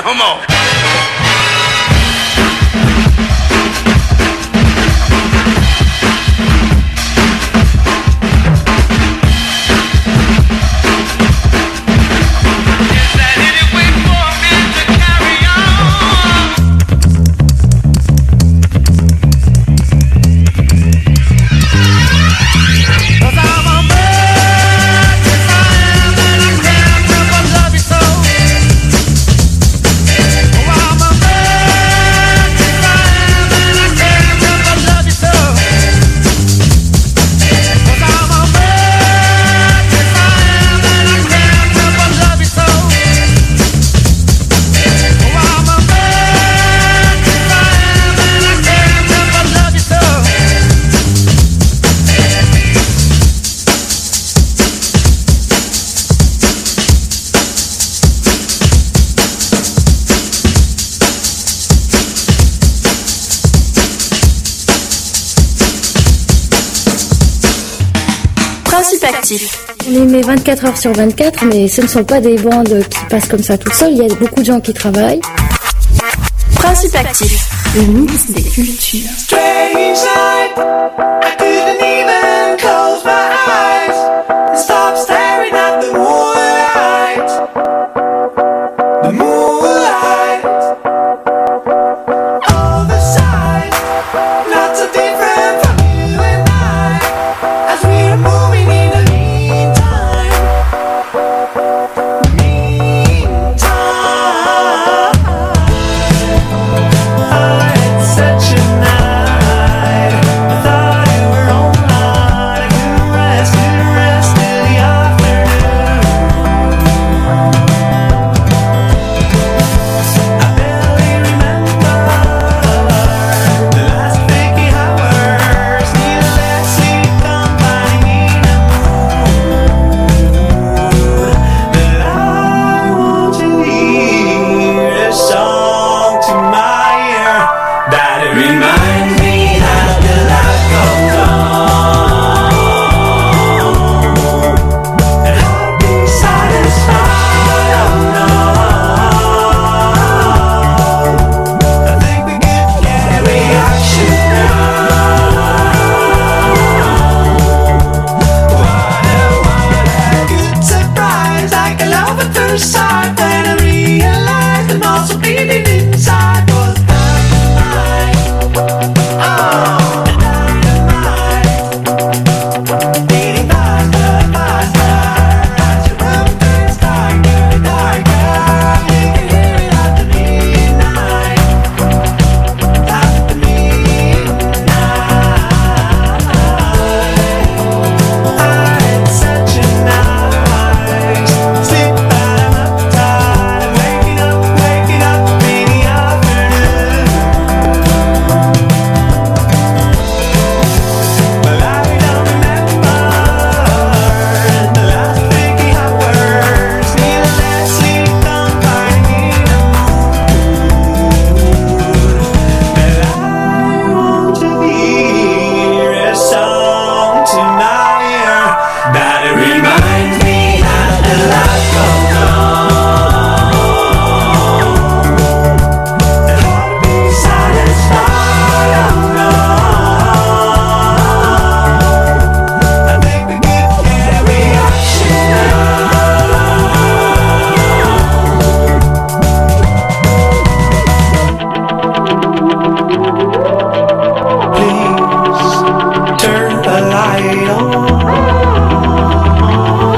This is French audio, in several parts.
Come on. On émet 24 heures sur 24, mais ce ne sont pas des bandes qui passent comme ça tout seul. Il y a beaucoup de gens qui travaillent. Principe actif. Le mix des cultures. Strange night, I couldn't even close my eyes and stop staring at the moonlight. The moonlight. All the sides, not so different from you and I, as we are moving in the meantime. It's such a night. I thought you were online. I couldn't rest till the afternoon. I barely remember the last freaky hours. Needlessly combining a mood. But I want to hear a song to my ear that it reminds me that the life goes on, and how to be satisfied. Oh no, I think we could get a reaction now. What a good surprise, like a love at first sight, when I realized I'm also bleeding inside. Was dynamite, oh, dynamite, beating faster, faster, as your room turns darker, darker. You can hear it after midnight, after midnight. It's such a nice sleep that I'm uptight, waking up in the afternoon. Well, I don't remember the last freaky hours, needlessly confining a mood. Well, I want to hear a song to my ear that it reminds me that the life goes on, and how to be satisfied. Oh no, I think we could get a reaction now. Please turn the light on.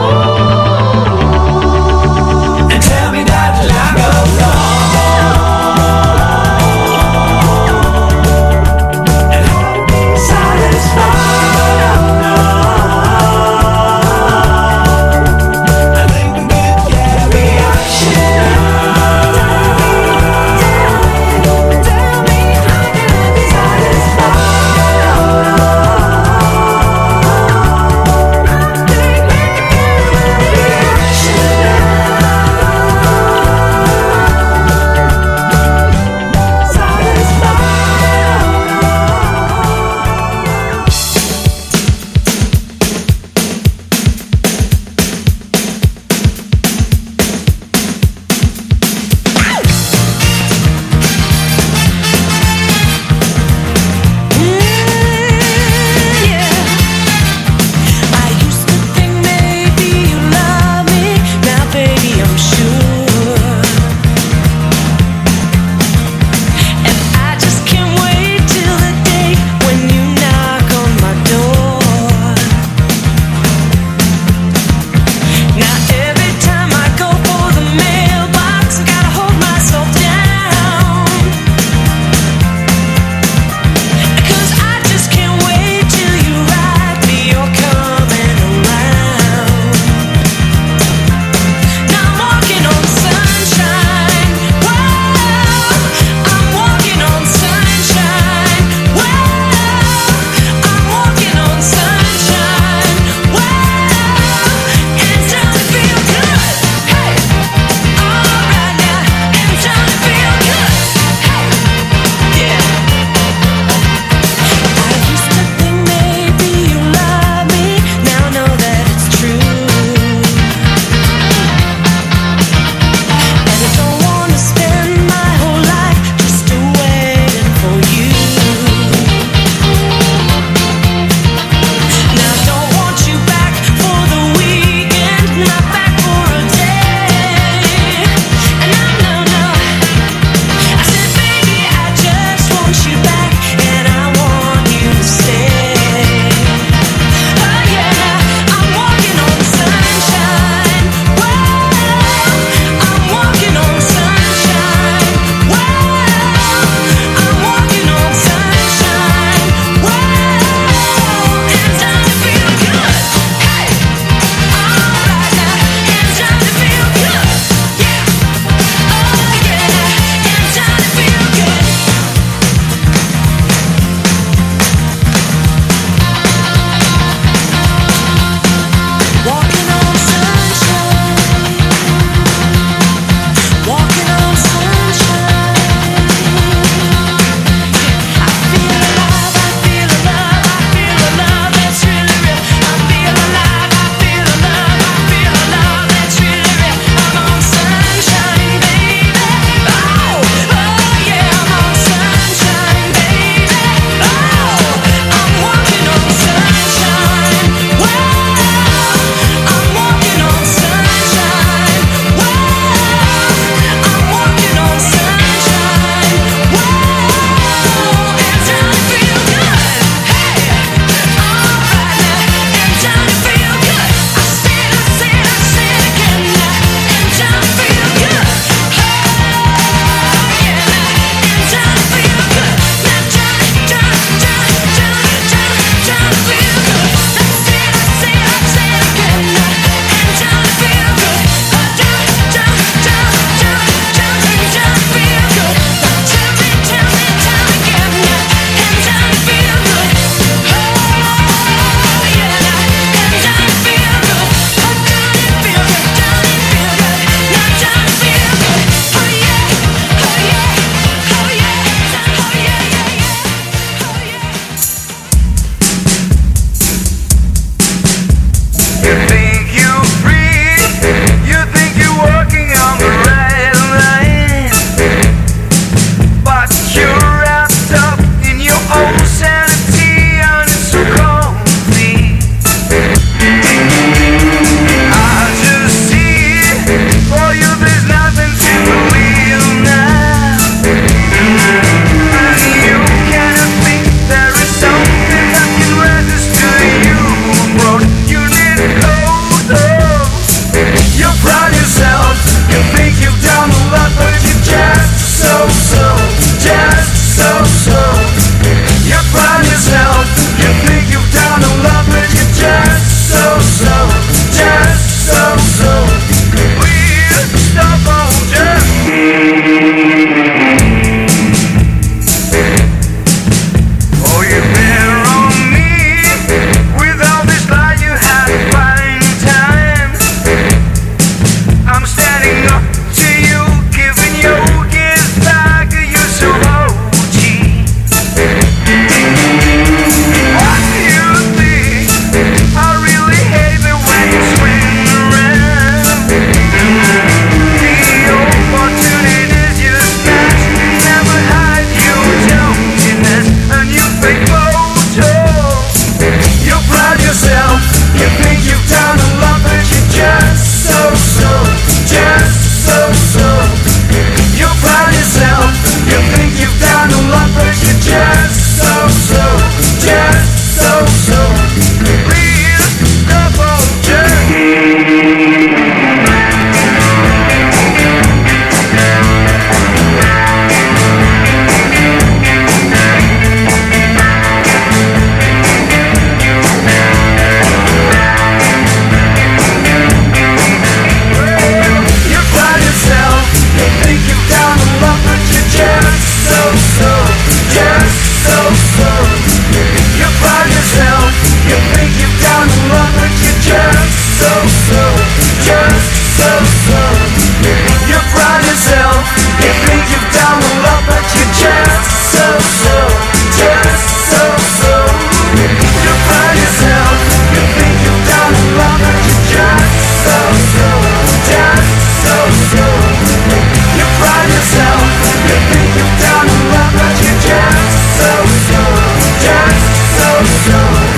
so soon, just so soon. You pride yourself, you think you've done a lot, but you just so soon, just so soon. You pride yourself, you think you've done a lot, but you just so soon, just so soon. You pride yourself, you think you've done a lot, but you just so soon, just so soon.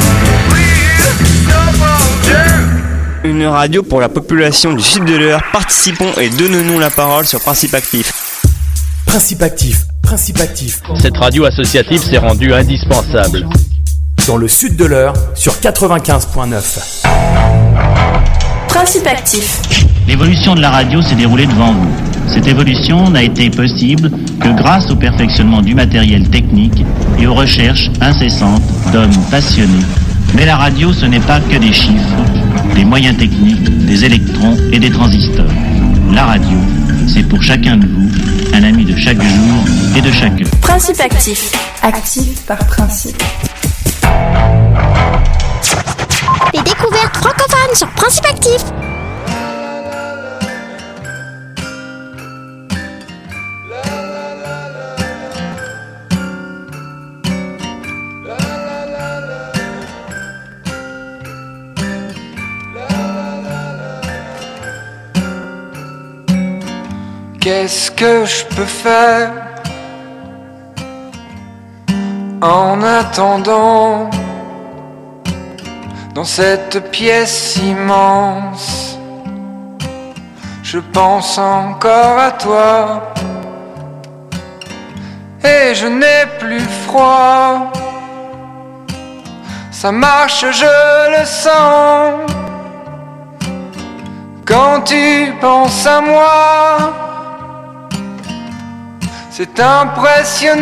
Une radio pour la population du sud de l'Eure. Participons et donnons-nous la parole sur Principe Actif. Principe Actif, Principe Actif. Cette radio associative s'est rendue indispensable. Dans le sud de l'Eure, sur 95.9. Principe Actif. L'évolution de la radio s'est déroulée devant vous. Cette évolution n'a été possible que grâce au perfectionnement du matériel technique et aux recherches incessantes d'hommes passionnés. Mais la radio, ce n'est pas que des chiffres, des moyens techniques, des électrons et des transistors. La radio, c'est pour chacun de vous un ami de chaque jour et de chaque heure. Principe Actif. Actif par principe. Les découvertes francophones sur Principe Actif. Qu'est-ce que je peux faire en attendant dans cette pièce immense? Je pense encore à toi et je n'ai plus froid. Ça marche, je le sens. Quand tu penses à moi, c'est impressionnant.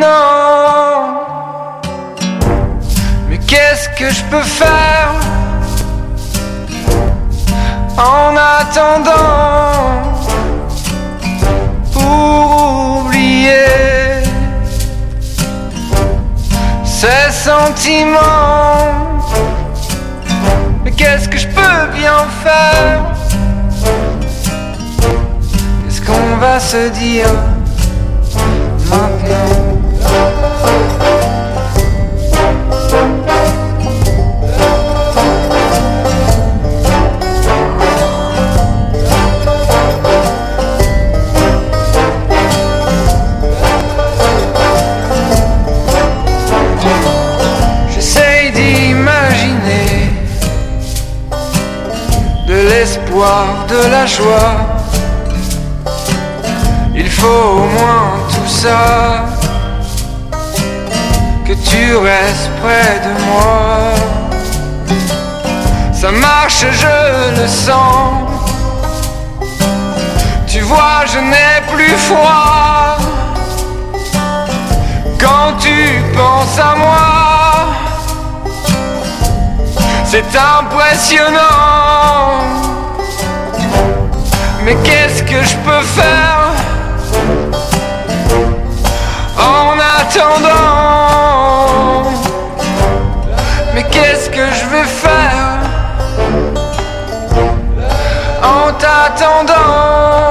Mais qu'est-ce que je peux faire en attendant pour oublier ces sentiments? Mais qu'est-ce que je peux bien faire? Qu'est-ce qu'on va se dire maintenant? J'essaye d'imaginer de l'espoir, de la joie. Il faut au moins tout ça, que tu restes près de moi. Ça marche, je le sens. Tu vois, je n'ai plus froid. Quand tu penses à moi, c'est impressionnant. Mais qu'est-ce que je peux faire en attendant? Mais qu'est-ce que je vais faire en t'attendant?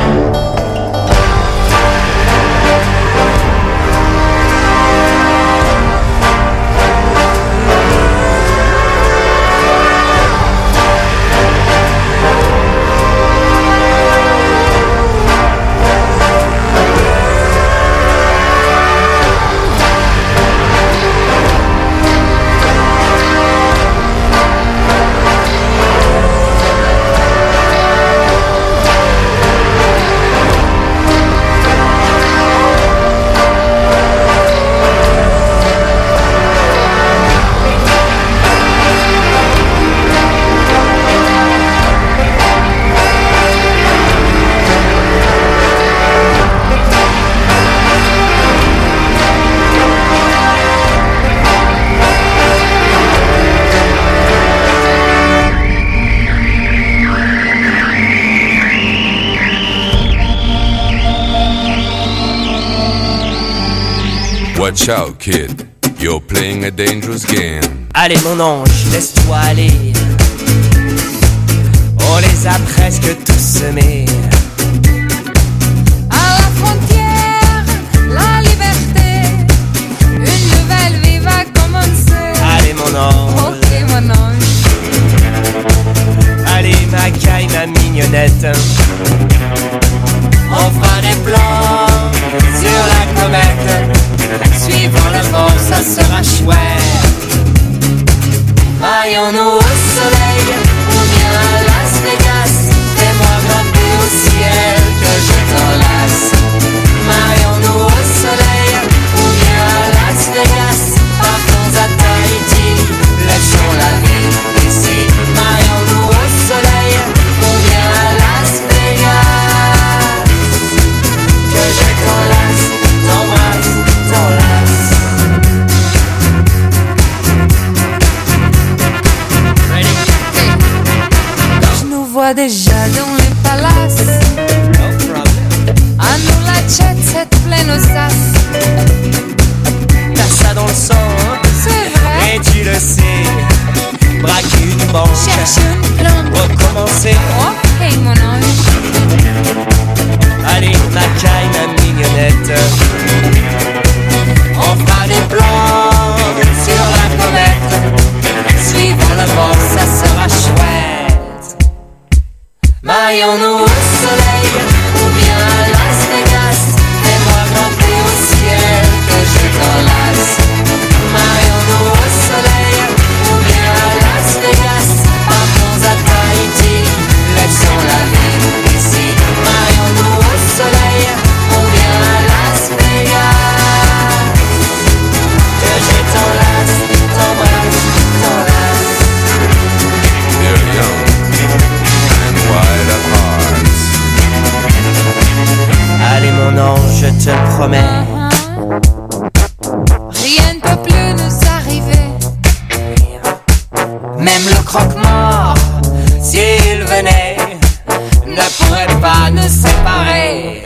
Watch out, kid. You're playing a dangerous game. Allez, mon ange, laisse-toi aller. que tout semer. À la frontière, la liberté, une nouvelle vie va commencer. Allez mon ange, ok mon ange. allez ma caille, ma mignonnette. On fera des plans sur la comète. Suivant le vent, ça sera chouette. Maillons-nous au soleil ou bien à Las Vegas. Fais-moi grimper au ciel que je t'enlace. Maillons-nous au soleil ou bien à Las Vegas. Partons à Tahiti, laissons la vie ici. Maillons-nous au soleil ou bien à Las Vegas. Que je t'enlace, t'embrasse, t'enlace. Je nous vois déjà dans les palaces. À nous la jet set pleine aux sas. T'as ça dans le sang, hein? C'est vrai. Et tu le sais. Braquer une banque, Cherche une plante. recommencer. Ok mon ange. Allez ma caille, ma mignonnette. On fera des plans sur la comète. Suivant le vent, ça sera chouette. Maillons-nous au soleil ou bien à Las Vegas. Fais-moi grimper au ciel que je t'enlace. Maillons-nous au soleil ou bien à Las Vegas. Partons à Tahiti, laissons la vie ici. Maillons-nous au soleil ou bien à Las Vegas. Que je t'enlace, t'embrasse, t'enlace. They're young and wide at heart. Allez mon ange, je te le promets. Rien ne peut plus nous arriver. Même le croque-mort, s'il venait, ne pourrait pas nous séparer.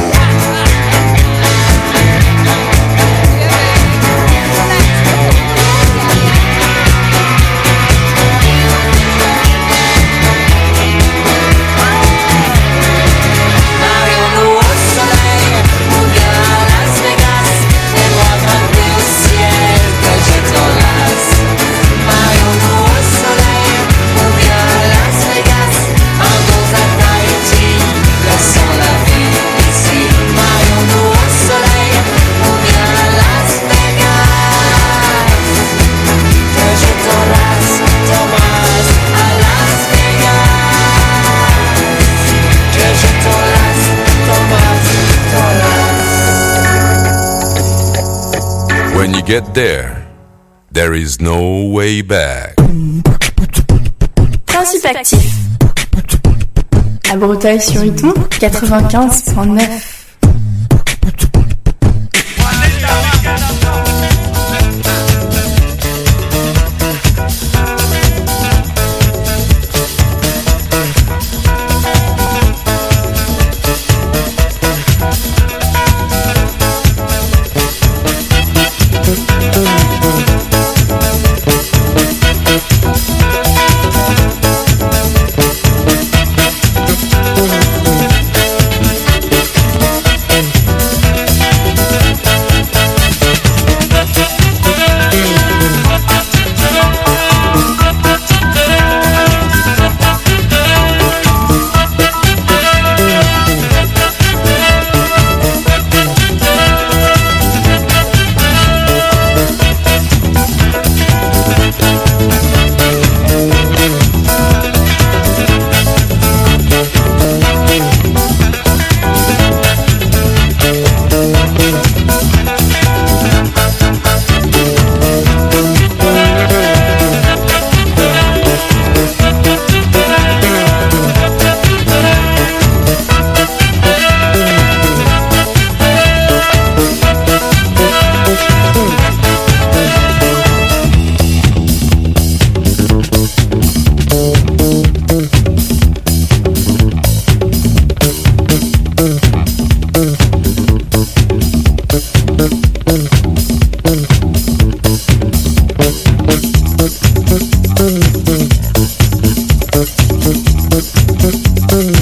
Maillons-nous au soleil ou bien à Las Vegas. Fais-moi grimper au ciel que je t'enlace. Maillons-nous au soleil ou bien à Las Vegas. Partons à Tahiti, laissons la vie ici. Maillons-nous au soleil ou bien à Las Vegas. Que je t'enlace, t'embrasse à Las Vegas. Que je t'enlace, t'embrasse, t'enlace. When you get there is no way back. Principe actif. À Breteuil-sur-Iton, 95.9. Thank you.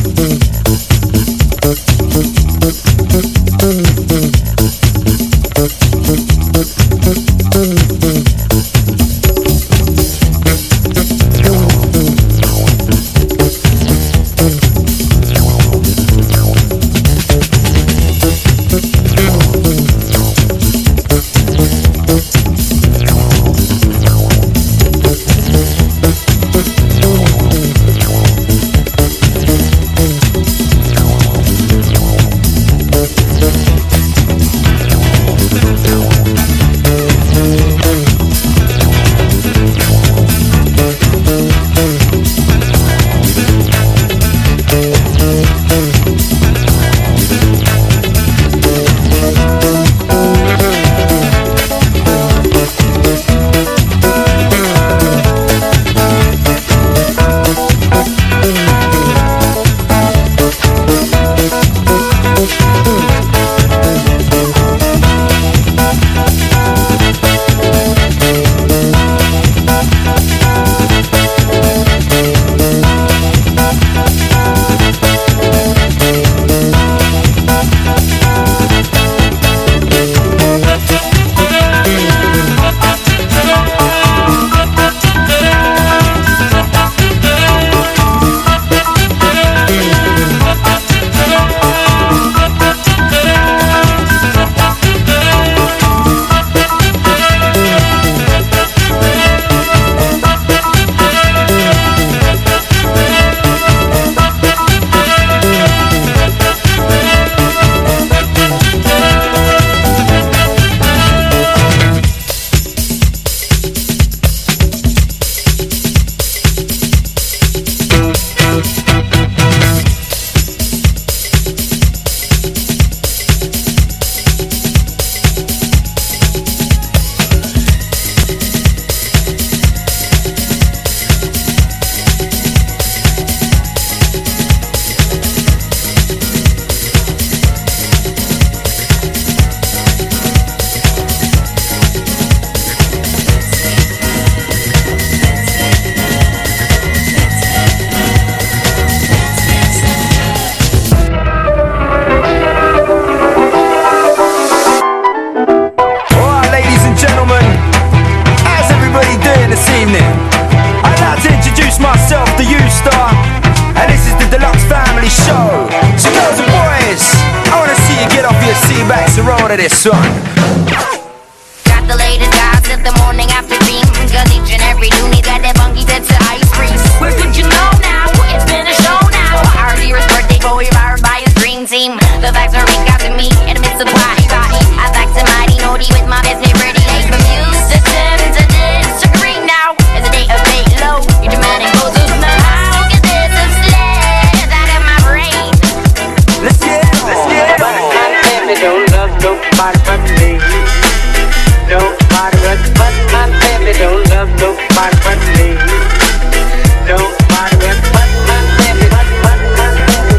of this, son. Got the latest gossip the morning after dream. Cause each and every loony got that funky sense of ice cream. Where could you know now? It's been a show now. Our dearest birthday boy fired by his dream team. The facts are ring out to me in the midst of party. I back to mighty naughty with my best mate pretty late. From you to Tim to this to green now. It's a day of late low. Your dramatic poses now. How can this have slid out of my brain? Let's get it, let's get it. Baby don't love nobody but me. Nobody but my baby don't love nobody but me. Nobody but my baby but my baby.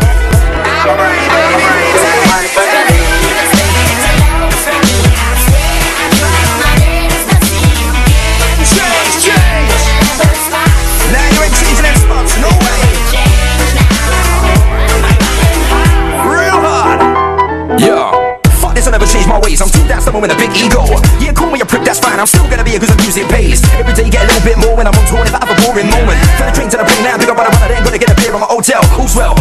Nobody but me. Now you ain't changing that spots, no way. Real hard. Yeah. Fuck this, I never change my ways. I'm too down someone with a big ego. Yeah, call me a prick, that's fine. I'm still gonna be here cause the music pays. Every day get a little bit more when I'm on tour. If I have a boring moment, from the train to the plane now, pick up on the run, then gonna get a beer on my hotel. Who's well?